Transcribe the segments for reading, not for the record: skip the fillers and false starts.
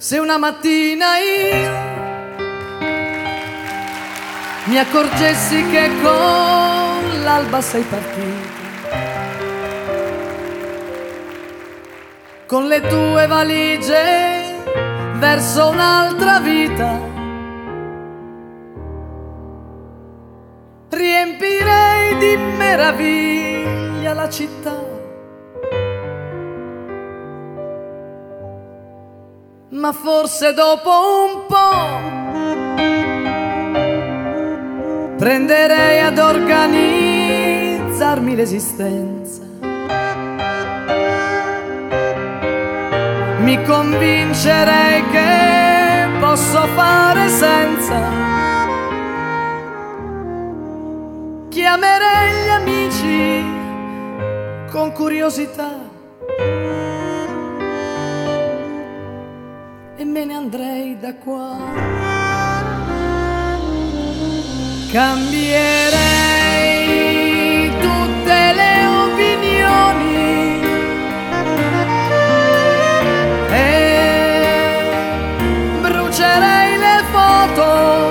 Se una mattina io mi accorgessi che con l'alba sei partito, con le tue valigie verso un'altra vita, riempirei di meraviglia la città. Ma forse dopo un po' prenderei ad organizzarmi l'esistenza. Mi convincerei che posso fare senza. Chiamerei gli amici con curiosità e me ne andrei da qua. Cambierei tutte le opinioni e brucerei le foto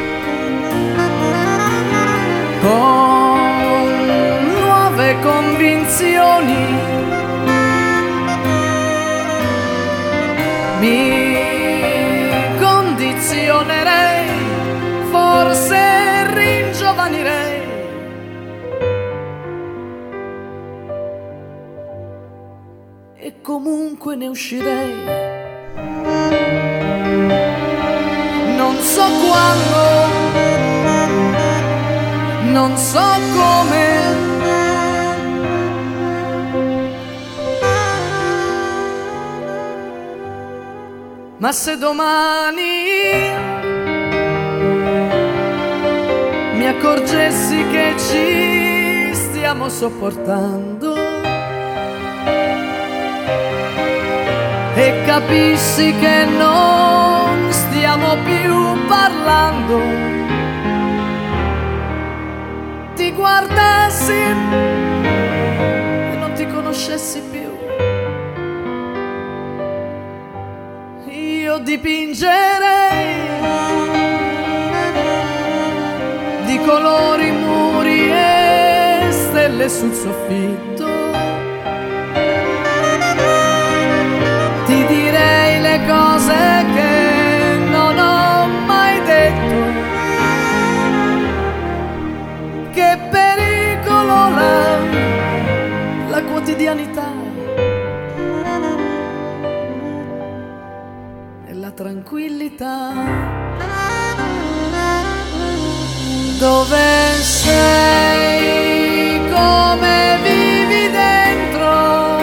con nuove convinzioni. Mi condizionerei, forse ringiovanirei e comunque ne uscirei. Non so quando, non so come, ma se domani mi accorgessi che ci stiamo sopportando e capissi che non stiamo più parlando, ti guardassi e non ti conoscessi più, io dipingerei di colori muri e stelle sul soffitto, ti direi le cose che non ho mai detto, che pericolo la quotidianità e la tranquillità. Dove sei, come vivi dentro,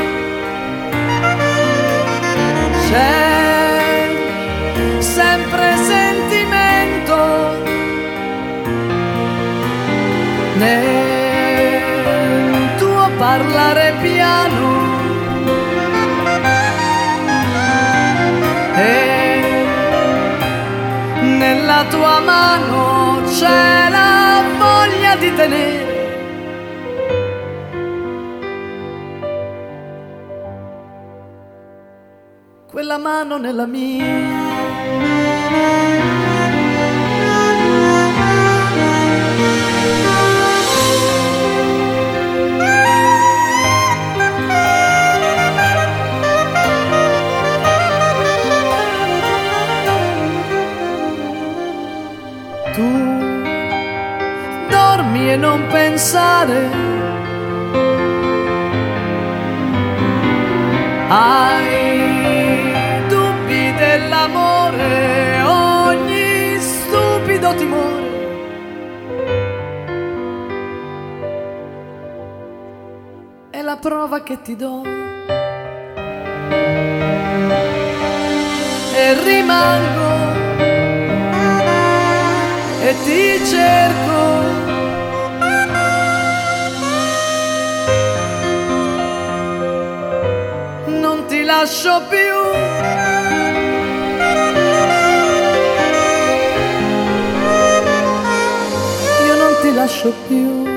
c'è sempre sentimento nel tuo parlare piano e nella tua mano c'è la voglia di tenere quella mano nella mia. Tu dormi e non pensare, hai dubbi dell'amore, ogni stupido timore è la prova che ti do e rimango e ti cerco, non ti lascio più, io non ti lascio più.